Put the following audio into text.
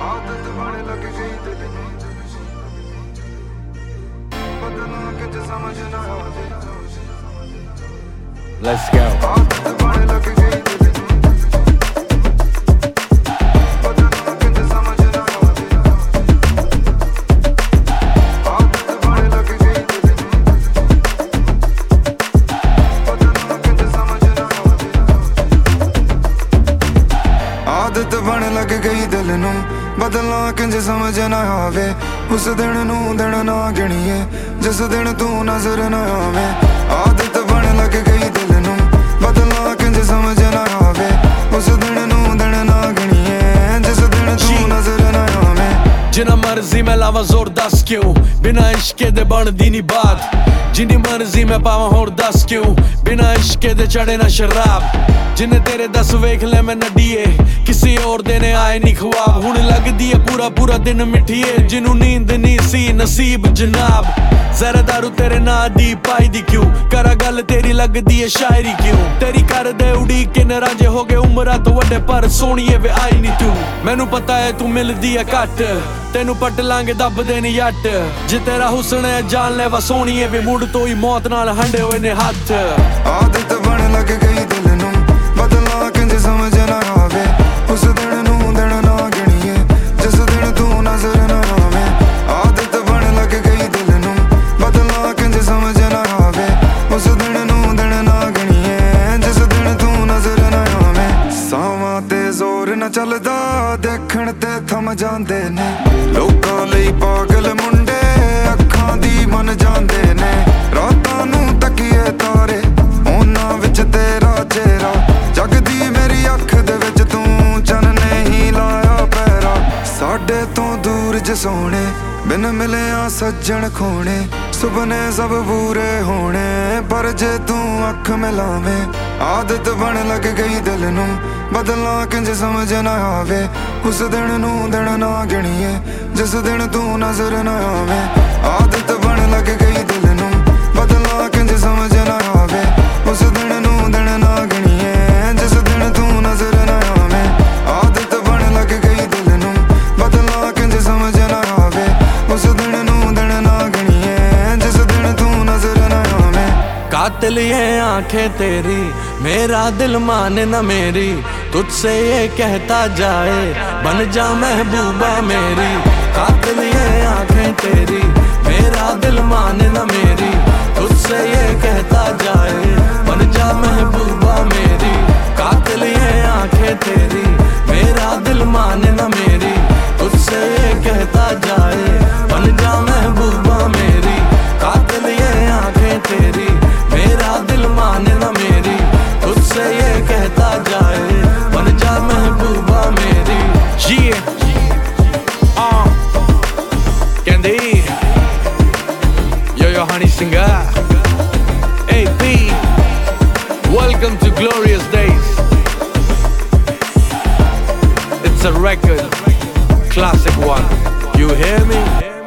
आदत बन लग गई दिल में बदलना कुछ समझ ना आवे Let's go. आदत बन लग गई दिल में बदलना कुछ समझ ना आवे आदत बन लग गई दिल में बदलना कुछ समझ ना आवे आदत बन लग गई दिल नूं बदलना किंज समझ ना आवे उस दिन नूं दिन ना गिणीए जिस दिन तू नजर ना आवे आदत बन लग गई दिल नूं बदलना किंज समझ ना आवे उस दिन नूं दिन ना गिणीए जिस दिन तू नजर ना आवे जिन्ना मर्जी मैं लावा जोर दस क्यों बिना इश्के दे बनदी नी बात जिन्नी मर्जी मैं पावा होर दस क्यों बिना इश्के दे चढ़े ना शराब जिन्ने तेरे दस वेख ले मैं नडीए किसी और दे ने आए नी ख्वाब हुण लगदी है पूरा पूरा दिन मिठीए जिन्नू नींद नी सी नसीब जनाब जरा दारू तेरे ना दी पाई दी क्यों करा गल तेरी लगदी है शायरी क्यों तेरी कर दे उड़ी के नराजे हो गए उमरा तो वड्डे पर सोहणीए वे आई नी तू मैनू पता है तू मिलदी है घट तेनू पट लांगे दब देनी जट जे तेरा हुस्न है जान ले वा सोहणीए वे मुड़ तो ही मौत नाल हंडे होए ने हथ आदत बन लग गई दिल नूं बदलना किंज समझ ना आवे उस दिन नूं दिन ना गिणीए जिस दिन तू नजर ना आवे आदत बन लग गई दिल नूं बदलना किंज समझ ना आवे उस दिन नूं दिन ना गिणीए जिस दिन तू नजर ना आवे सावां ते जोर न चलदा देखण ते थम जांदे ने लोकां लई पागल मुंडे अखां दी मन जांदे ने रातां नूं तकीए तारे ਉਹਨਾਂ ਵਿੱਚ ਤੇਰਾ ਚਿਹਰਾ ਜਗਦੀ ਮੇਰੀ ਅੱਖ ਦੇ ਵਿੱਚ ਤੂੰ ਚੰਨ ਨਹੀਂ ਲਾਇਆ ਪੈਰਾ ਸਾਡੇ ਤੋਂ ਦੂਰ ਜੇ ਸੋਹਣੇ ਬਿਨ ਮਿਲਿਆ ਸੱਜਣ ਖੋਣੇ ਸੁਪਨੇ ਸਭ ਪੂਰੇ ਹੋਣੇ ਪਰ ਜੇ ਤੂੰ ਅੱਖ ਮਿਲਾਵੇਂ ਆਦਤ ਬਣ ਲੱਗ ਗਈ ਦਿਲ ਨੂੰ ਬਦਲਣਾ ਕਿੰਜ ਸਮਝ ਨਾ ਆਵੇ ਉਸ ਦਿਨ ਨੂੰ ਦਿਨ ਨਾ ਗਿਣੀਏ ਜਿਸ ਦਿਨ ਤੂੰ ਨਜ਼ਰ ਨਾ ਆਵੇਂ ਆਦਤ ਬਣ ਲੱਗ ਗਈ ਦਿਲ ਨੂੰ ਬਦਲਣਾ ਕਿੰਜ ਸਮਝ ਨਾ ਆਵੇ उस दिन नूं दिन ना गिणीए जिस दिन तू नजर ना आवे आदत बन लग गई दिल नूं बदलना किंज समझ ना आवे उस दिन नूं दिन ना गिणीए जिस दिन तू नजर ना आवे कातिल ये आंखें तेरी मेरा दिल माने न मेरी तुझसे ये कहता जाए बन जा महबूबा मेरी कातिल ये आंखें तेरी मेरा दिल माने न मेरी तुझसे ये कहता जाए बन जा महबूबा मेरी कातिल ये आंखें तेरी मेरा दिल माने न मेरी तुझसे ये कहता जाए बन जा महबूबा मेरी कातिल ये आंखें तेरी मेरा दिल माने न मेरी तुझसे ये कहता जाए बन जा महबूबा मेरी कहंदे yo honey singer hey B welcome to glorious days it's a record classic one you hear me